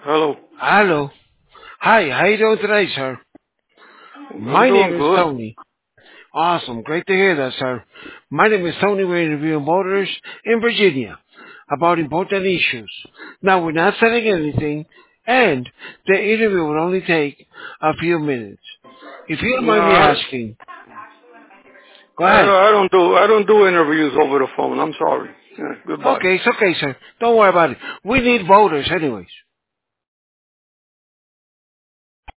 Hello. Hello. Hi, how you doing today, sir? I'm My doing name is good. Tony. Awesome. Great to hear that, sir. My name is Tony. We're interviewing voters in Virginia about important issues. Now, we're not selling anything, and the interview will only take a few minutes. If you don't No, mind me asking, go ahead. I don't do interviews over the phone. I'm sorry. Yeah, goodbye. Okay, it's okay, sir. Don't worry about it. We need voters anyways.